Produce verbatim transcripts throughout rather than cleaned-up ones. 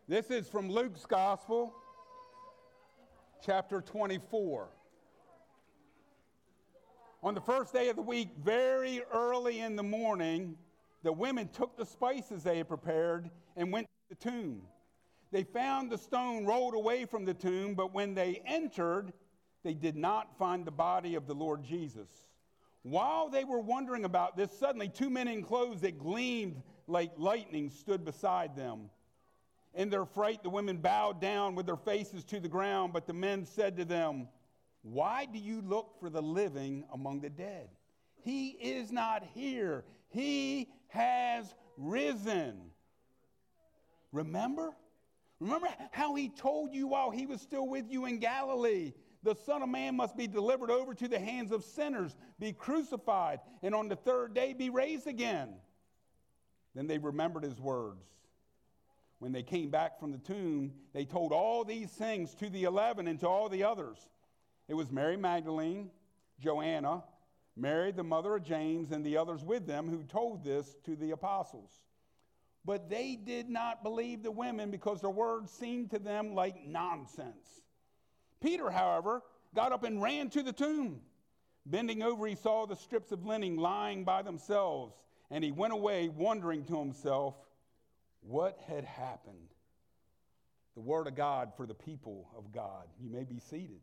This is from Luke's Gospel, chapter twenty-four. On the first day of the week, very early in the morning, the women took the spices they had prepared and went to the tomb. They found the stone rolled away from the tomb, but when they entered, they did not find the body of the Lord Jesus. While they were wondering about this, suddenly two men in clothes that gleamed like lightning stood beside them. In their fright, the women bowed down with their faces to the ground, but the men said to them, "Why do you look for the living among the dead? He is not here. He has risen. Remember? Remember how he told you while he was still with you in Galilee, the Son of Man must be delivered over to the hands of sinners, be crucified, and on the third day be raised again." Then they remembered his words. When they came back from the tomb, they told all these things to the eleven and to all the others. It was Mary Magdalene, Joanna, Mary the mother of James, and the others with them who told this to the apostles. But they did not believe the women because their words seemed to them like nonsense. Peter, however, got up and ran to the tomb. Bending over, he saw the strips of linen lying by themselves, and he went away wondering to himself what had happened. The word of God for the people of God. You may be seated.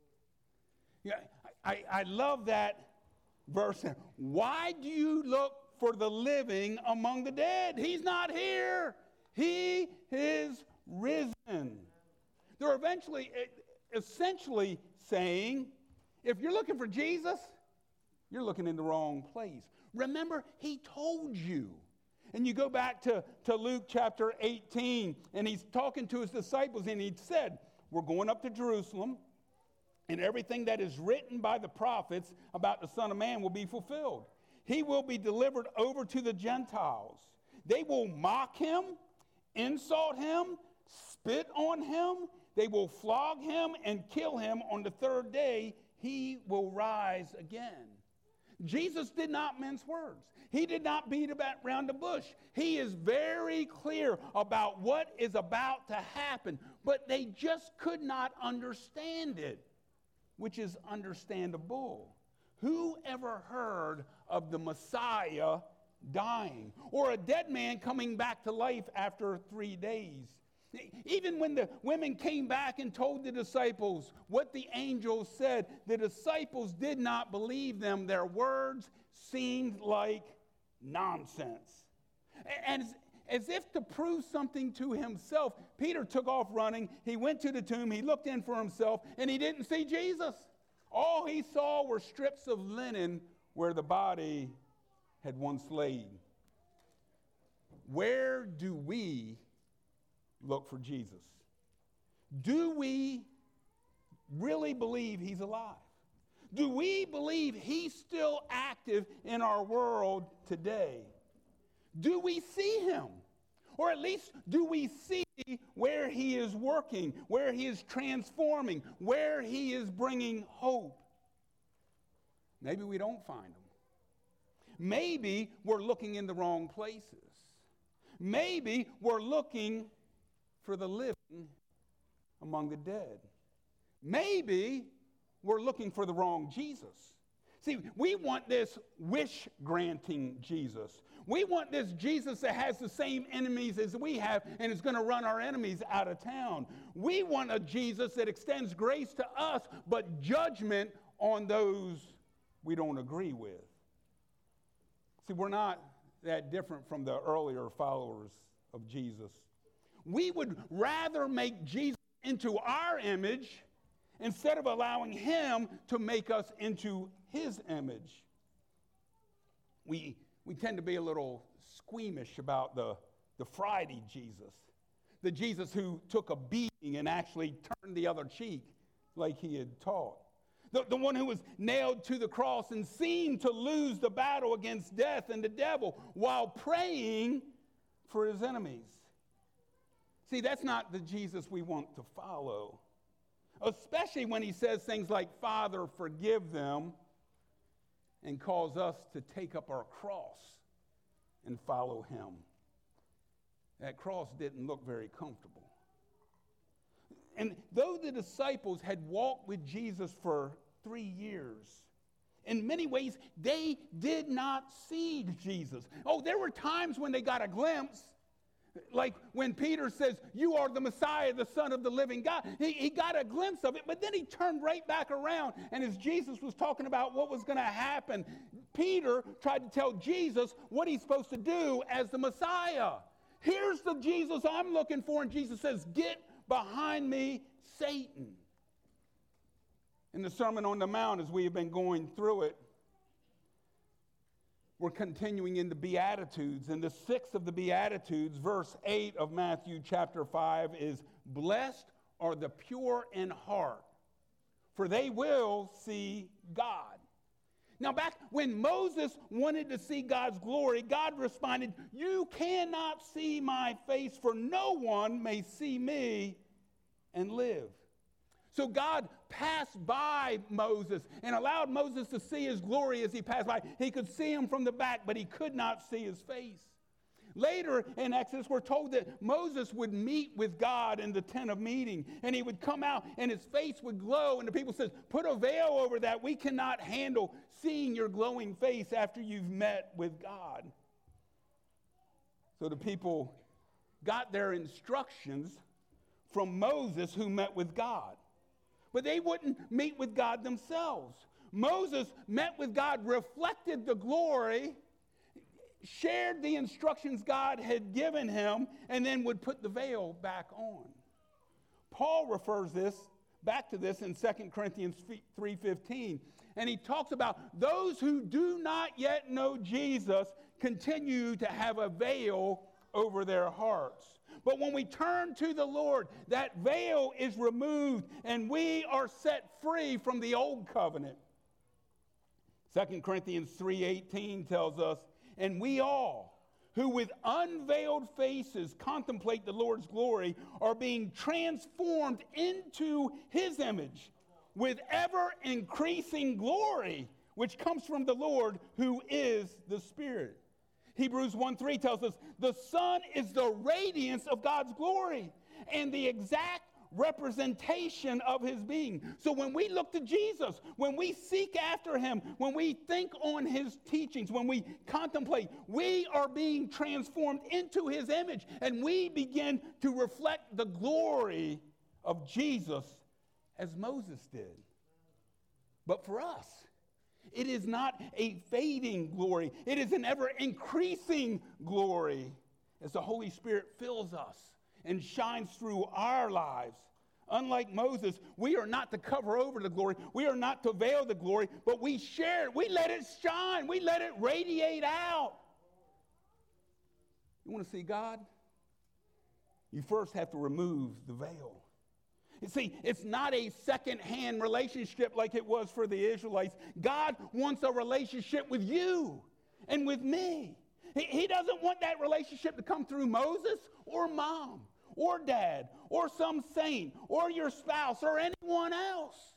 Yeah, I, I love that verse. Why do you look for the living among the dead? He's not here. He is risen. They're eventually, essentially saying, if you're looking for Jesus, you're looking in the wrong place. Remember, he told you. And you go back to, to Luke chapter eighteen, and he's talking to his disciples, and he said, we're going up to Jerusalem, and everything that is written by the prophets about the Son of Man will be fulfilled. He will be delivered over to the Gentiles. They will mock him, insult him, spit on him. They will flog him and kill him. On the third day, he will rise again. Jesus did not mince words. He did not beat about around the bush. He is very clear about what is about to happen, but they just could not understand it, which is understandable. Who ever heard of the Messiah dying or a dead man coming back to life after three days? Even when the women came back and told the disciples what the angel said, the disciples did not believe them. Their words seemed like nonsense. And as, as if to prove something to himself, Peter took off running. He went to the tomb. He looked in for himself, and he didn't see Jesus. All he saw were strips of linen where the body had once laid. Where do we look for Jesus? Do we really believe he's alive? Do we believe he's still active in our world today? Do we see him? Or at least do we see where he is working, where he is transforming, where he is bringing hope? Maybe we don't find him. Maybe we're looking in the wrong places. Maybe we're looking for the living among the dead. Maybe we're looking for the wrong Jesus. See, we want this wish-granting Jesus. We want this Jesus that has the same enemies as we have and is going to run our enemies out of town. We want a Jesus that extends grace to us, but judgment on those we don't agree with. See, we're not that different from the earlier followers of Jesus. We would rather make Jesus into our image instead of allowing him to make us into his image. We, we tend to be a little squeamish about the, the Friday Jesus, the Jesus who took a beating and actually turned the other cheek like he had taught. The, the one who was nailed to the cross and seemed to lose the battle against death and the devil while praying for his enemies. See, that's not the Jesus we want to follow, especially when he says things like, "Father, forgive them," and calls us to take up our cross and follow him. That cross didn't look very comfortable. And though the disciples had walked with Jesus for three years, in many ways, they did not see Jesus. Oh, there were times when they got a glimpse, like when Peter says, "You are the Messiah, the Son of the living God." He, he got a glimpse of it, but then he turned right back around. And as Jesus was talking about what was going to happen, Peter tried to tell Jesus what he's supposed to do as the Messiah. Here's the Jesus I'm looking for. And Jesus says, "Get behind me, Satan." In the Sermon on the Mount, as we have been going through it, we're continuing in the Beatitudes. And the sixth of the Beatitudes, verse eight of Matthew chapter five, is, "Blessed are the pure in heart, for they will see God." Now, back when Moses wanted to see God's glory, God responded, "You cannot see my face, for no one may see me and live." So God passed by Moses and allowed Moses to see his glory as he passed by. He could see him from the back, but he could not see his face. Later in Exodus, we're told that Moses would meet with God in the tent of meeting, and he would come out and his face would glow, and the people says, "Put a veil over that. We cannot handle seeing your glowing face after you've met with God." So the people got their instructions from Moses, who met with God. But they wouldn't meet with God themselves. Moses met with God, reflected the glory, shared the instructions God had given him, and then would put the veil back on. Paul refers this back to this in Second Corinthians three fifteen, and he talks about those who do not yet know Jesus continue to have a veil over their hearts. But when we turn to the Lord, that veil is removed and we are set free from the old covenant. Second Corinthians three eighteen tells us, "And we all, who with unveiled faces contemplate the Lord's glory, are being transformed into his image with ever increasing glory, which comes from the Lord, who is the Spirit." Hebrews one three tells us, "The Son is the radiance of God's glory and the exact representation of his being." So when we look to Jesus, when we seek after him, when we think on his teachings, when we contemplate, we are being transformed into his image, and we begin to reflect the glory of Jesus as Moses did. But for us, it is not a fading glory. It is an ever-increasing glory as the Holy Spirit fills us and shines through our lives. Unlike Moses, we are not to cover over the glory. We are not to veil the glory, but we share it. We let it shine. We let it radiate out. You want to see God? You first have to remove the veil. You see, it's not a second-hand relationship like it was for the Israelites. God wants a relationship with you and with me. He, he doesn't want that relationship to come through Moses or mom or dad or some saint or your spouse or anyone else.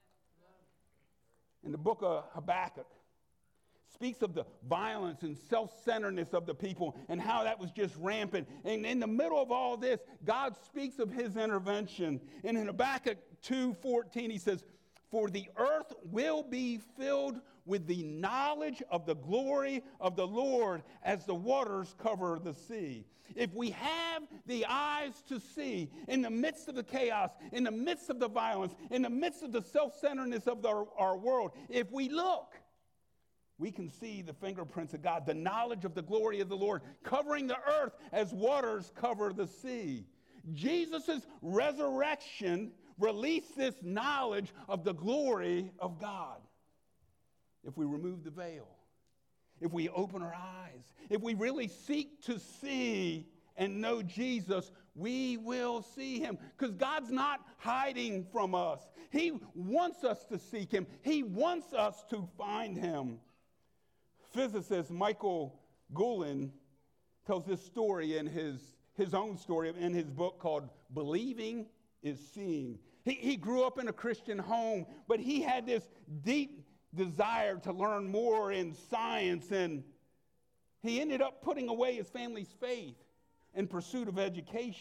In the book of Habakkuk, speaks of the violence and self-centeredness of the people and how that was just rampant. And in the middle of all this, God speaks of his intervention. And in Habakkuk two fourteen, he says, "For the earth will be filled with the knowledge of the glory of the Lord as the waters cover the sea." If we have the eyes to see in the midst of the chaos, in the midst of the violence, in the midst of the self-centeredness of the, our world, if we look, we can see the fingerprints of God, the knowledge of the glory of the Lord, covering the earth as waters cover the sea. Jesus' resurrection released this knowledge of the glory of God. If we remove the veil, if we open our eyes, if we really seek to see and know Jesus, we will see him. Because God's not hiding from us. He wants us to seek him. He wants us to find him. Physicist Michael Gullin tells this story in his, his own story in his book called Believing is Seeing. He, he grew up in a Christian home, but he had this deep desire to learn more in science, and he ended up putting away his family's faith in pursuit of education.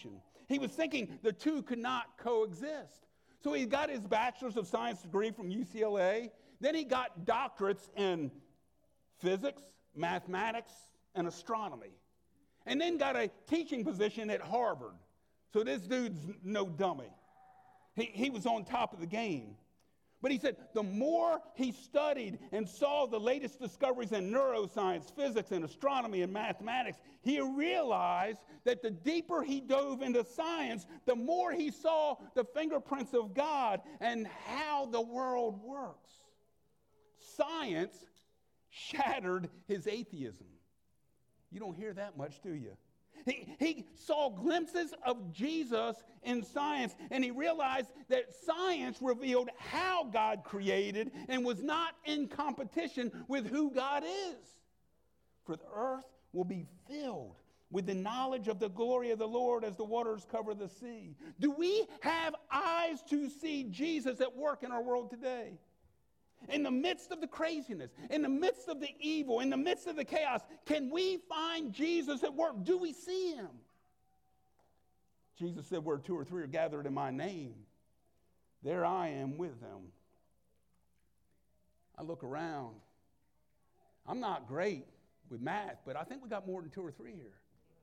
He was thinking the two could not coexist. So he got his bachelor's of science degree from U C L A. Then he got doctorates in physics, mathematics, and astronomy. And then got a teaching position at Harvard. So this dude's no dummy. He, he was on top of the game. But he said the more he studied and saw the latest discoveries in neuroscience, physics, and astronomy and mathematics, he realized that the deeper he dove into science, the more he saw the fingerprints of God and how the world works. Science shattered his atheism. You don't hear that much, do you? He, he saw glimpses of Jesus in science, and he realized that science revealed how God created and was not in competition with who God is. For the earth will be filled with the knowledge of the glory of the Lord as the waters cover the sea. Do we have eyes to see Jesus at work in our world today? In the midst of the craziness, in the midst of the evil, in the midst of the chaos, can we find Jesus at work? Do we see him? Jesus said, where two or three are gathered in my name, there I am with them. I look around. I'm not great with math, but I think we got more than two or three here.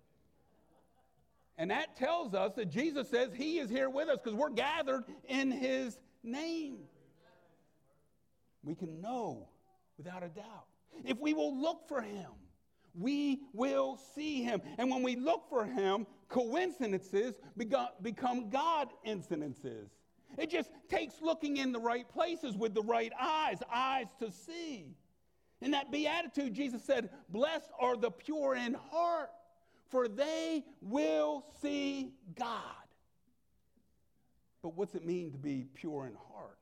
And that tells us that Jesus says he is here with us because we're gathered in his name. We can know without a doubt. If we will look for him, we will see him. And when we look for him, coincidences become God incidences. It just takes looking in the right places with the right eyes, eyes to see. In that beatitude, Jesus said, blessed are the pure in heart, for they will see God. But what's it mean to be pure in heart?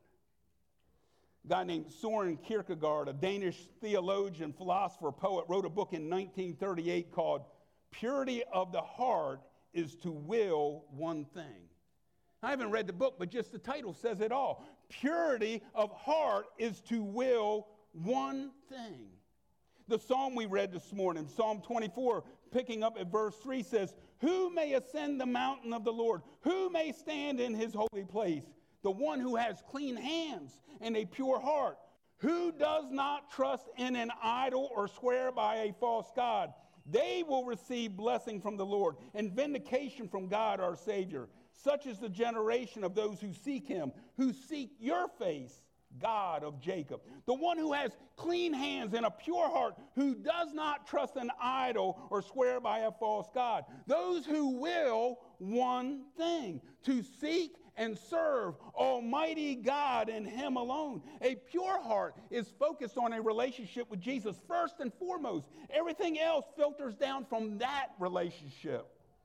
A guy named Søren Kierkegaard, a Danish theologian, philosopher, poet, wrote a book in nineteen thirty-eight called Purity of the Heart is to Will One Thing. I haven't read the book, but just the title says it all. Purity of heart is to will one thing. The psalm we read this morning, Psalm twenty-four, picking up at verse three, says, who may ascend the mountain of the Lord? Who may stand in his holy place? The one who has clean hands and a pure heart, who does not trust in an idol or swear by a false god. They will receive blessing from the Lord and vindication from God our Savior. Such is the generation of those who seek him, who seek your face, God of Jacob. The one who has clean hands and a pure heart, who does not trust an idol or swear by a false god. Those who will one thing, to seek and serve Almighty God and him alone. A pure heart is focused on a relationship with Jesus first and foremost. Everything else filters down from that relationship.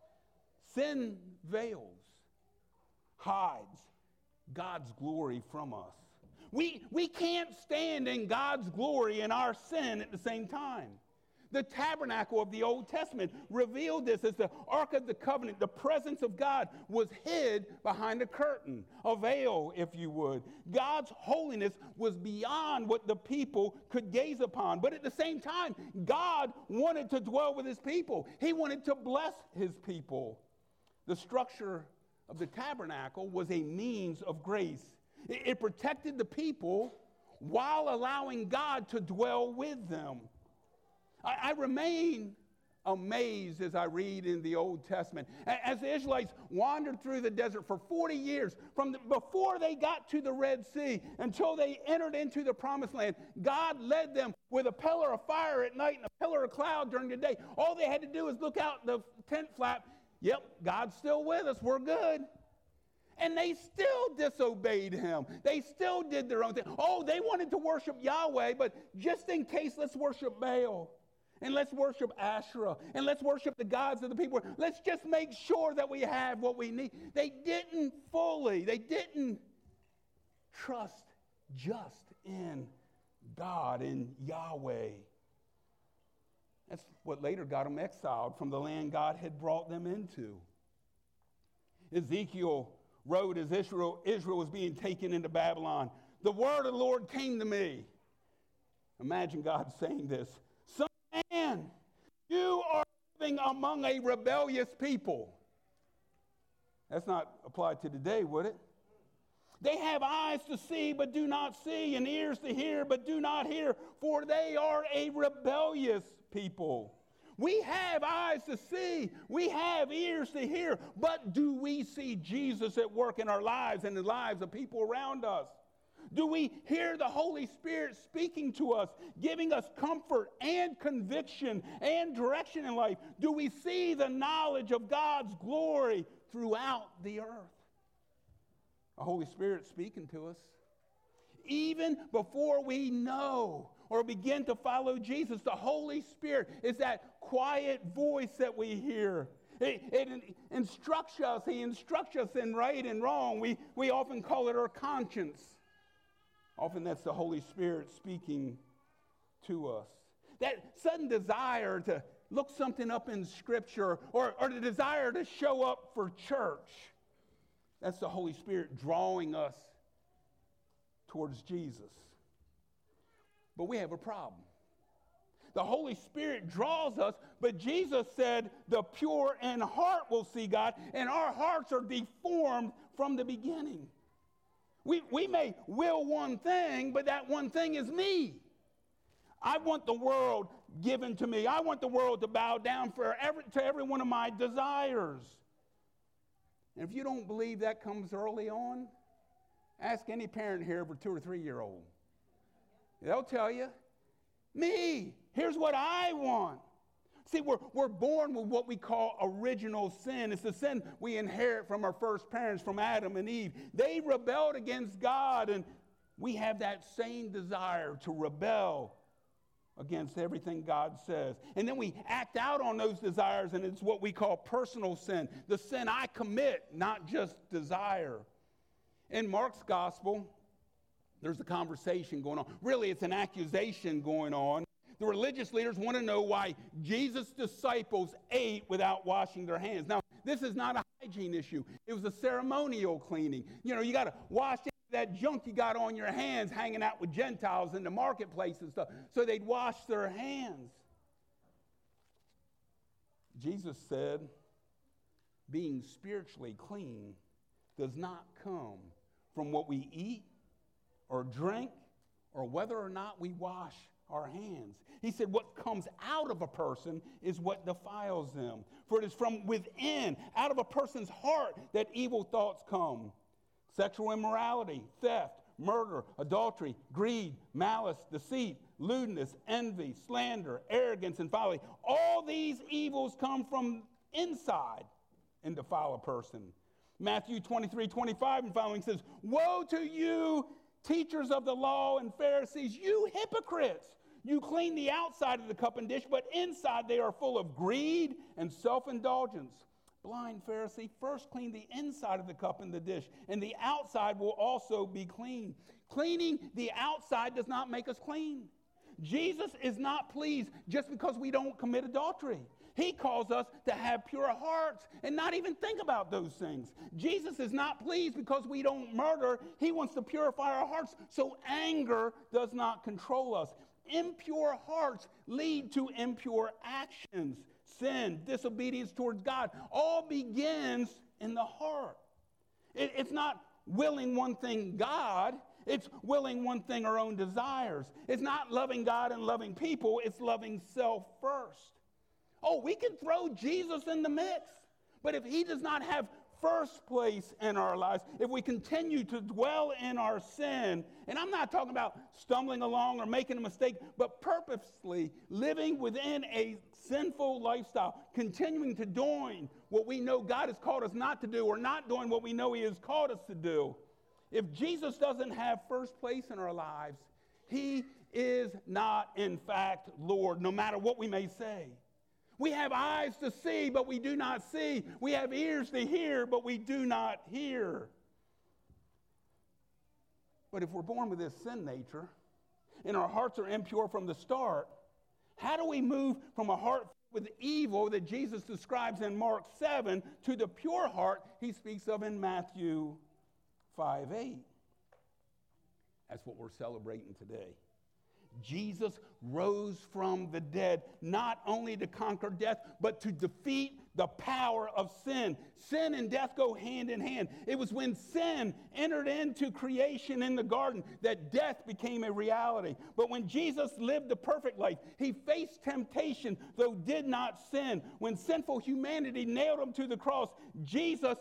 Sin veils, hides God's glory from us. We, we can't stand in God's glory and our sin at the same time. The tabernacle of the Old Testament revealed this as the Ark of the Covenant. The presence of God was hid behind a curtain, a veil, if you would. God's holiness was beyond what the people could gaze upon. But at the same time, God wanted to dwell with his people. He wanted to bless his people. The structure of the tabernacle was a means of grace. It, it protected the people while allowing God to dwell with them. I, I remain amazed as I read in the Old Testament. As the Israelites wandered through the desert for forty years, from the, before they got to the Red Sea until they entered into the Promised Land, God led them with a pillar of fire at night and a pillar of cloud during the day. All they had to do is look out the tent flap. Yep, God's still with us. We're good. And they still disobeyed him. They still did their own thing. Oh, they wanted to worship Yahweh, but just in case, let's worship Baal. And let's worship Asherah. And let's worship the gods of the people. Let's just make sure that we have what we need. They didn't fully, they didn't trust just in God, in Yahweh. That's what later got them exiled from the land God had brought them into. Ezekiel wrote as Israel, Israel was being taken into Babylon, the word of the Lord came to me. Imagine God saying this. Son of man, you are living among a rebellious people. That's not applied to today, would it? They have eyes to see, but do not see, and ears to hear, but do not hear, for they are a rebellious people. We have eyes to see, we have ears to hear, but do we see Jesus at work in our lives and the lives of people around us? Do we hear the Holy Spirit speaking to us, giving us comfort and conviction and direction in life? Do we see the knowledge of God's glory throughout the earth? The Holy Spirit speaking to us. Even before we know or begin to follow Jesus, the Holy Spirit is that quiet voice that we hear. It, it instructs us. He instructs us in right and wrong. We, we often call it our conscience. Often that's the Holy Spirit speaking to us. That sudden desire to look something up in Scripture, or, or the desire to show up for church. That's the Holy Spirit drawing us towards Jesus. But we have a problem. The Holy Spirit draws us, but Jesus said the pure in heart will see God, and our hearts are deformed from the beginning. We, we may will one thing, but that one thing is me. I want the world given to me. I want the world to bow down for every, to every one of my desires. And if you don't believe that comes early on, ask any parent here of a two or three year old. They'll tell you, me, here's what I want. See, we're, we're born with what we call original sin. It's the sin we inherit from our first parents, from Adam and Eve. They rebelled against God, and we have that same desire to rebel against everything God says. And then we act out on those desires, and it's what we call personal sin. The sin I commit, not just desire. In Mark's gospel, there's a conversation going on. Really, it's an accusation going on. The religious leaders want to know why Jesus' disciples ate without washing their hands. Now, this is not a hygiene issue. It was a ceremonial cleaning. You know, you got to wash that junk you got on your hands hanging out with Gentiles in the marketplace and stuff. So they'd wash their hands. Jesus said, being spiritually clean does not come from what we eat or drink or whether or not we wash our hands. He said what comes out of a person is what defiles them. For it is from within, out of a person's heart, that evil thoughts come. Sexual immorality, theft, murder, adultery, greed, malice, deceit, lewdness, envy, slander, arrogance, and folly. All these evils come from inside and defile a person. Matthew twenty-three, twenty-five and following says, woe to you, teachers of the law and Pharisees, you hypocrites! You clean the outside of the cup and dish, but inside they are full of greed and self-indulgence. Blind Pharisee, first clean the inside of the cup and the dish, and the outside will also be clean. Cleaning the outside does not make us clean. Jesus is not pleased just because we don't commit adultery. He calls us to have pure hearts and not even think about those things. Jesus is not pleased because we don't murder. He wants to purify our hearts so anger does not control us. Impure hearts lead to impure actions. Sin, disobedience towards God, all begins in the heart. It, it's not willing one thing God, it's willing one thing our own desires. It's not loving God and loving people, it's loving self first. Oh, we can throw Jesus in the mix, but if he does not have first place in our lives, if we continue to dwell in our sin, and I'm not talking about stumbling along or making a mistake, but purposely living within a sinful lifestyle, continuing to doing what we know God has called us not to do, or not doing what we know he has called us to do. If Jesus doesn't have first place in our lives, he is not in fact Lord, no matter what we may say. We have eyes to see, but we do not see. We have ears to hear, but we do not hear. But if we're born with this sin nature, and our hearts are impure from the start, how do we move from a heart with evil that Jesus describes in Mark seven to the pure heart he speaks of in Matthew five eight? That's what we're celebrating today. Jesus rose from the dead, not only to conquer death, but to defeat the power of sin. Sin and death go hand in hand. It was when sin entered into creation in the garden that death became a reality. But when Jesus lived the perfect life, he faced temptation, though did not sin. When sinful humanity nailed him to the cross, Jesus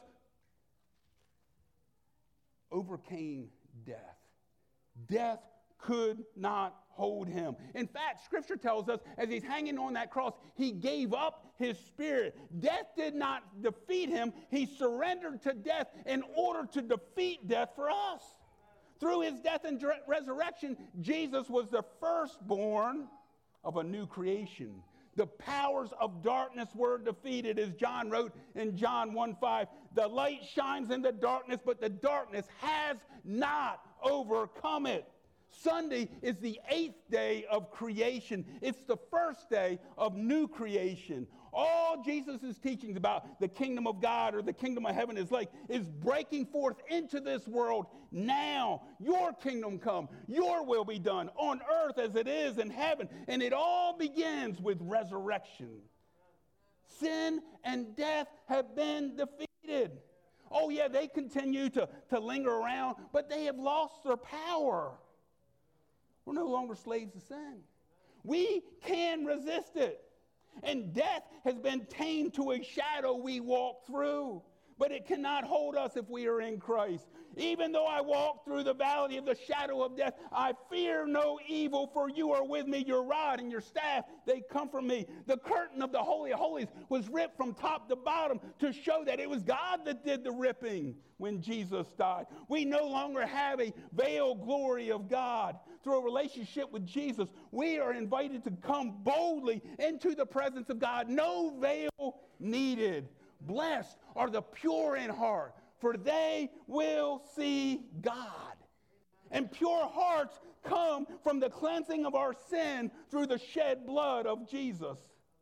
overcame death. Death could not hold him. In fact, Scripture tells us as he's hanging on that cross, he gave up his spirit. Death did not defeat him. He surrendered to death in order to defeat death for us. Through his death and resurrection, Jesus was the firstborn of a new creation. The powers of darkness were defeated, as John wrote in John one five. The light shines in the darkness, but the darkness has not overcome it. Sunday is the eighth day of creation. It's the first day of new creation. All Jesus' teachings about the kingdom of God or the kingdom of heaven is like, is breaking forth into this world now. Your kingdom come, your will be done on earth as it is in heaven. And it all begins with resurrection. Sin and death have been defeated. Oh yeah, they continue to, to linger around, but they have lost their power. We're no longer slaves to sin. We can resist it. And death has been tamed to a shadow we walk through. But it cannot hold us if we are in Christ. Even though I walk through the valley of the shadow of death, I fear no evil, for you are with me. Your rod and your staff, they comfort me. The curtain of the Holy of Holies was ripped from top to bottom to show that it was God that did the ripping when Jesus died. We no longer have a veiled glory of God. Through a relationship with Jesus, we are invited to come boldly into the presence of God. No veil needed. Blessed are the pure in heart, for they will see God. And pure hearts come from the cleansing of our sin through the shed blood of Jesus.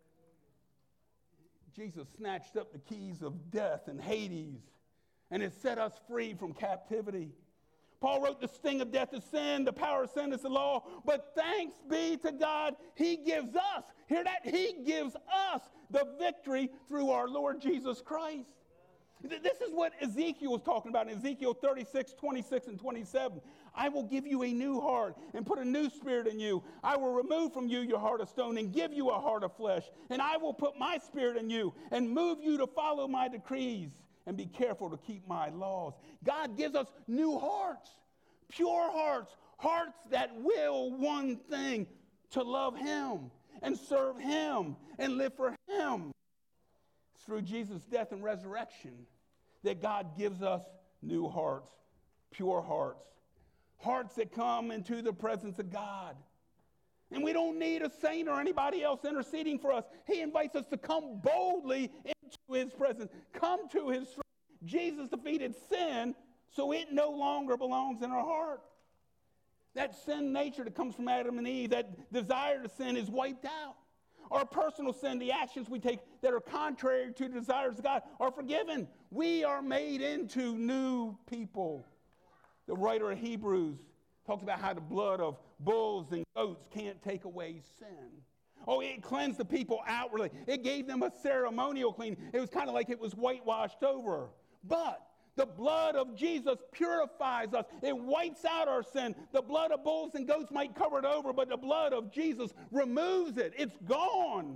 Jesus snatched up the keys of death and Hades, and has set us free from captivity. Paul wrote, the sting of death is sin, the power of sin is the law, but thanks be to God, he gives us, hear that, he gives us the victory through our Lord Jesus Christ. This is what Ezekiel was talking about in Ezekiel thirty-six, twenty-six, and twenty-seven. I will give you a new heart and put a new spirit in you. I will remove from you your heart of stone and give you a heart of flesh. And I will put my spirit in you and move you to follow my decrees and be careful to keep my laws. God gives us new hearts, pure hearts, hearts that will one thing, to love him and serve him and live for him. It's through Jesus' death and resurrection that God gives us new hearts, pure hearts, hearts that come into the presence of God. And we don't need a saint or anybody else interceding for us. He invites us to come boldly into his presence, come to his throne. Jesus defeated sin, so it no longer belongs in our heart. That sin nature that comes from Adam and Eve, that desire to sin, is wiped out. Our personal sin, the actions we take that are contrary to the desires of God, are forgiven. We are made into new people. The writer of Hebrews talks about how the blood of bulls and goats can't take away sin. Oh, it cleansed the people outwardly. It gave them a ceremonial clean. It was kind of like it was whitewashed over. But the blood of Jesus purifies us. It wipes out our sin. The blood of bulls and goats might cover it over, but the blood of Jesus removes it. It's gone.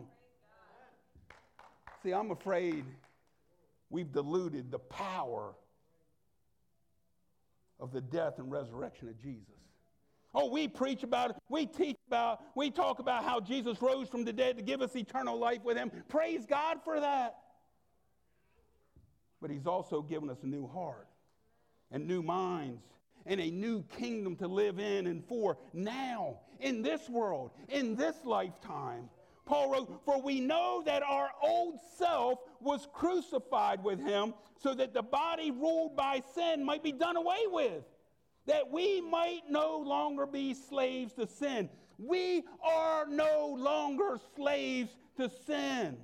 See, I'm afraid we've diluted the power of the death and resurrection of Jesus. Oh, we preach about it. We teach about, we talk about how Jesus rose from the dead to give us eternal life with him. Praise God for that. But he's also given us a new heart and new minds and a new kingdom to live in and for now, in this world, in this lifetime. Paul wrote, for we know that our old self was crucified with him so that the body ruled by sin might be done away with, that we might no longer be slaves to sin. We are no longer slaves to sin.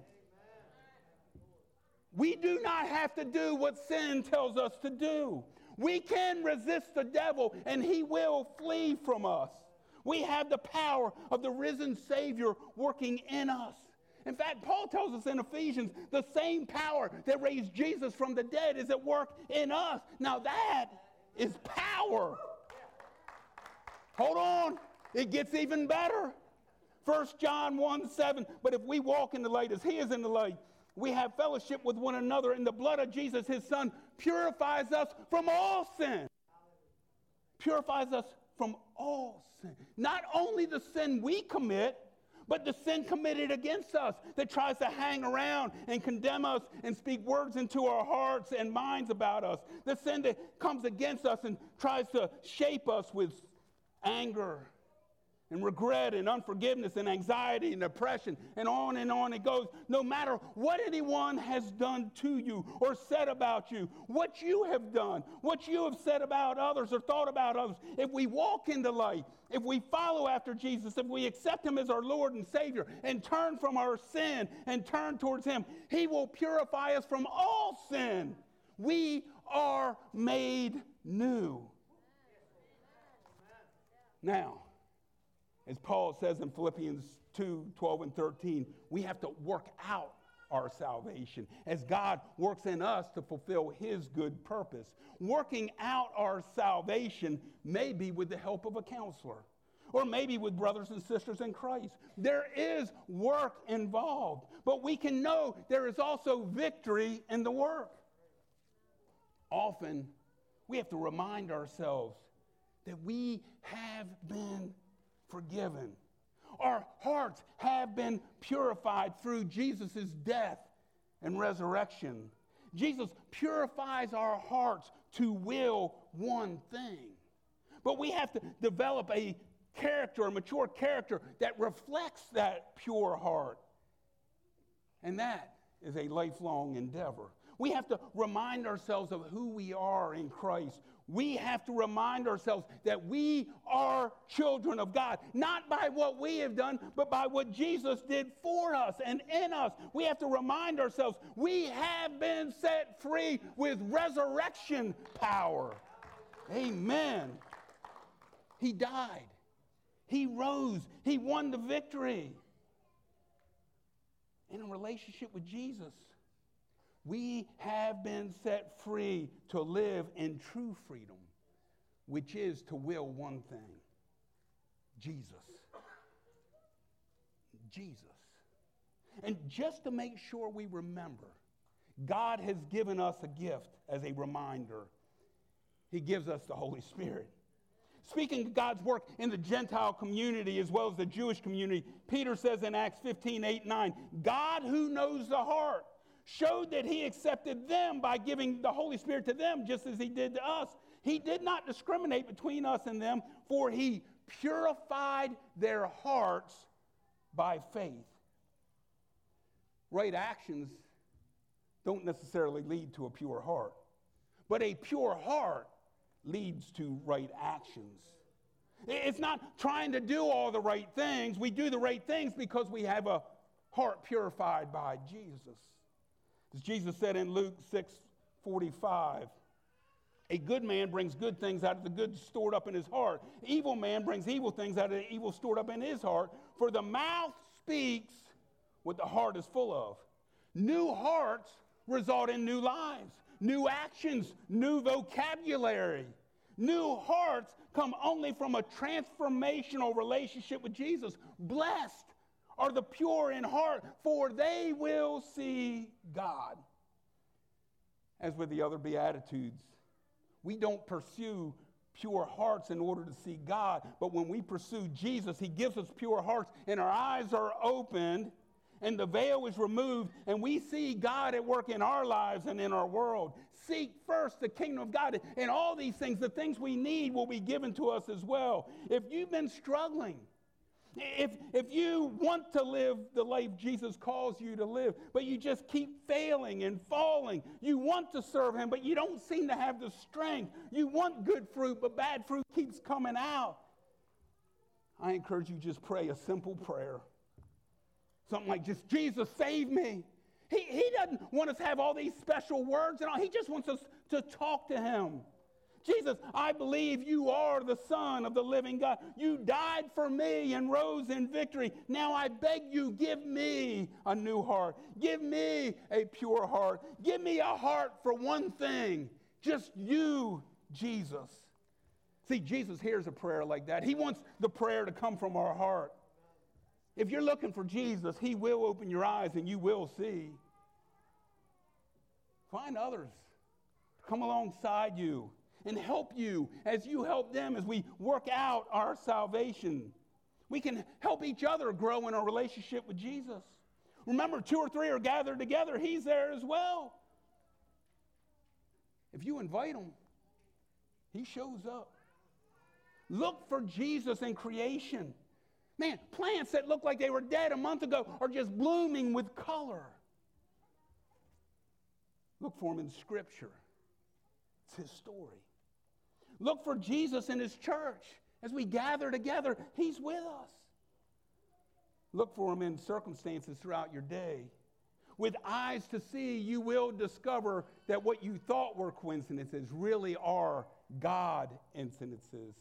We do not have to do what sin tells us to do. We can resist the devil and he will flee from us. We have the power of the risen Savior working in us. In fact, Paul tells us in Ephesians, the same power that raised Jesus from the dead is at work in us. Now that is power. Hold on. It gets even better. First John one seven, but if we walk in the light as he is in the light, we have fellowship with one another, and the blood of Jesus, his son, purifies us from all sin. Purifies us from all sin. Not only the sin we commit, but the sin committed against us that tries to hang around and condemn us and speak words into our hearts and minds about us. The sin that comes against us and tries to shape us with anger and regret and unforgiveness and anxiety and depression, and on and on it goes. No matter what anyone has done to you or said about you, what you have done, what you have said about others or thought about others, if we walk in the light, if we follow after Jesus, if we accept him as our Lord and Savior and turn from our sin and turn towards him, he will purify us from all sin. We are made new. Now, as Paul says in Philippians two, twelve and thirteen, we have to work out our salvation as God works in us to fulfill his good purpose. Working out our salvation may be with the help of a counselor, or maybe with brothers and sisters in Christ. There is work involved, but we can know there is also victory in the work. Often, we have to remind ourselves that we have been forgiven. Our hearts have been purified through Jesus' death and resurrection. Jesus purifies our hearts to will one thing. But we have to develop a character, a mature character that reflects that pure heart. And that is a lifelong endeavor. We have to remind ourselves of who we are in Christ. We have to remind ourselves that we are children of God, not by what we have done, but by what Jesus did for us and in us. We have to remind ourselves we have been set free with resurrection power. Amen. He died. He rose. He won the victory. In a relationship with Jesus, we have been set free to live in true freedom, which is to will one thing: Jesus. Jesus. And just to make sure we remember, God has given us a gift as a reminder. He gives us the Holy Spirit. Speaking of God's work in the Gentile community as well as the Jewish community, Peter says in Acts fifteen, eight, nine, God who knows the heart showed that he accepted them by giving the Holy Spirit to them just as he did to us. He did not discriminate between us and them, for he purified their hearts by faith. Right actions don't necessarily lead to a pure heart, but a pure heart leads to right actions. It's not trying to do all the right things. We do the right things because we have a heart purified by Jesus. As Jesus said in Luke six forty-five, a good man brings good things out of the good stored up in his heart. Evil man brings evil things out of the evil stored up in his heart. For the mouth speaks what the heart is full of. New hearts result in new lives, new actions, new vocabulary. New hearts come only from a transformational relationship with Jesus. Blessed are the pure in heart, for they will see God. As with the other Beatitudes, we don't pursue pure hearts in order to see God, but when we pursue Jesus, he gives us pure hearts, and our eyes are opened, and the veil is removed, and we see God at work in our lives and in our world. Seek first the kingdom of God, and all these things, the things we need, will be given to us as well. If you've been struggling, If, if you want to live the life Jesus calls you to live, but you just keep failing and falling, you want to serve him, but you don't seem to have the strength, you want good fruit, but bad fruit keeps coming out, I encourage you just pray a simple prayer. Something like just, Jesus, save me. He, he doesn't want us to have all these special words and all. He just wants us to talk to him. Jesus, I believe you are the Son of the living God. You died for me and rose in victory. Now I beg you, give me a new heart. Give me a pure heart. Give me a heart for one thing, just you, Jesus. See, Jesus hears a prayer like that. He wants the prayer to come from our heart. If you're looking for Jesus, he will open your eyes and you will see. Find others to come alongside you and help you as you help them as we work out our salvation. We can help each other grow in our relationship with Jesus. Remember, two or three are gathered together. He's there as well. If you invite him, he shows up. Look for Jesus in creation. Man, plants that look like they were dead a month ago are just blooming with color. Look for him in Scripture. It's his story. Look for Jesus in his church. As we gather together, he's with us. Look for him in circumstances throughout your day. With eyes to see, you will discover that what you thought were coincidences really are God incidences.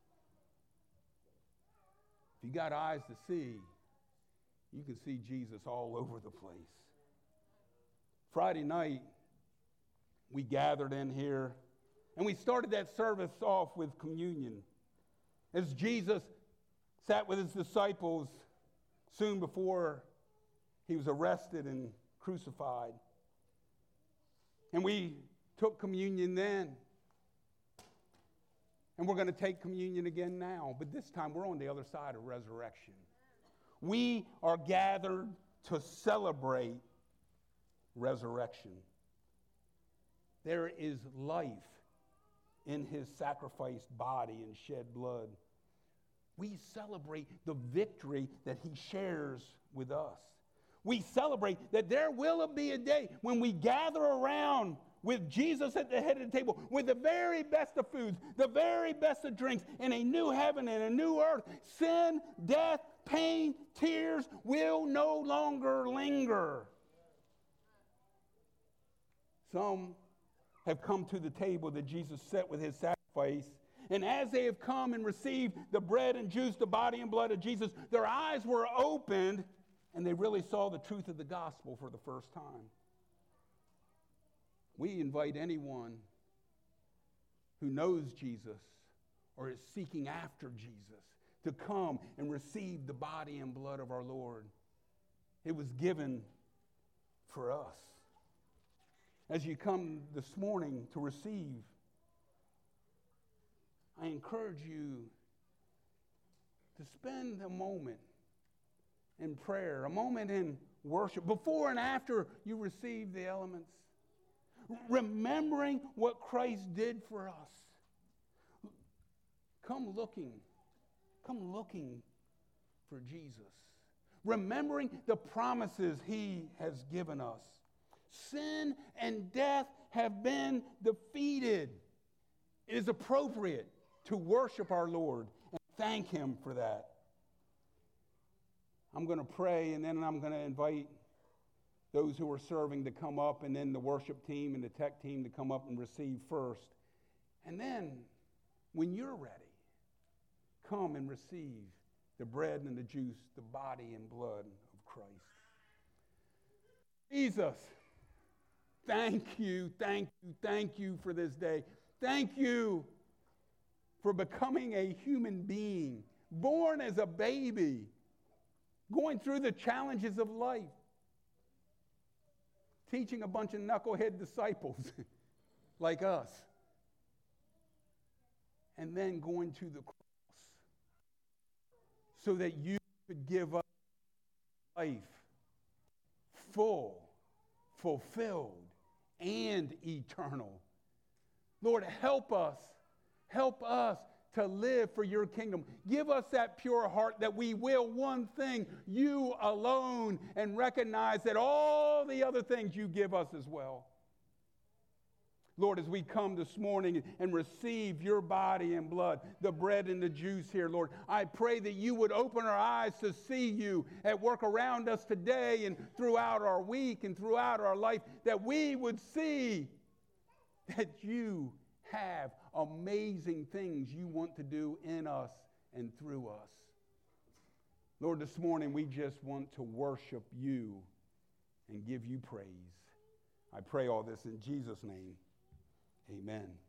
If you got eyes to see, you can see Jesus all over the place. Friday night, we gathered in here, and we started that service off with communion. As Jesus sat with his disciples soon before he was arrested and crucified. And we took communion then. And we're going to take communion again now, but this time we're on the other side of resurrection. We are gathered to celebrate resurrection. There is life in his sacrificed body and shed blood. We celebrate the victory that he shares with us. We celebrate that there will be a day when we gather around with Jesus at the head of the table, with the very best of foods, the very best of drinks, in a new heaven and a new earth. Sin, death, pain, tears will no longer linger. Some have come to the table that Jesus set with his sacrifice, and as they have come and received the bread and juice, the body and blood of Jesus, their eyes were opened, and they really saw the truth of the gospel for the first time. We invite anyone who knows Jesus or is seeking after Jesus to come and receive the body and blood of our Lord. It was given for us. As you come this morning to receive, I encourage you to spend a moment in prayer, a moment in worship, before and after you receive the elements, remembering what Christ did for us. Come looking, come looking for Jesus, remembering the promises he has given us. Sin and death have been defeated. It is appropriate to worship our Lord and thank him for that. I'm going to pray, and then I'm going to invite those who are serving to come up, and then the worship team and the tech team to come up and receive first. And then, when you're ready, come and receive the bread and the juice, the body and blood of Christ. Jesus, thank you, thank you, thank you for this day. Thank you for becoming a human being, born as a baby, going through the challenges of life, teaching a bunch of knucklehead disciples like us, and then going to the cross so that you could give us life full, fulfilled, and eternal. Lord, help us, help us to live for your kingdom. Give us that pure heart that we will one thing, you alone, and recognize that all the other things you give us as well. Lord, as we come this morning and receive your body and blood, the bread and the juice here, Lord, I pray that you would open our eyes to see you at work around us today and throughout our week and throughout our life, that we would see that you have amazing things you want to do in us and through us. Lord, this morning we just want to worship you and give you praise. I pray all this in Jesus' name. Amen.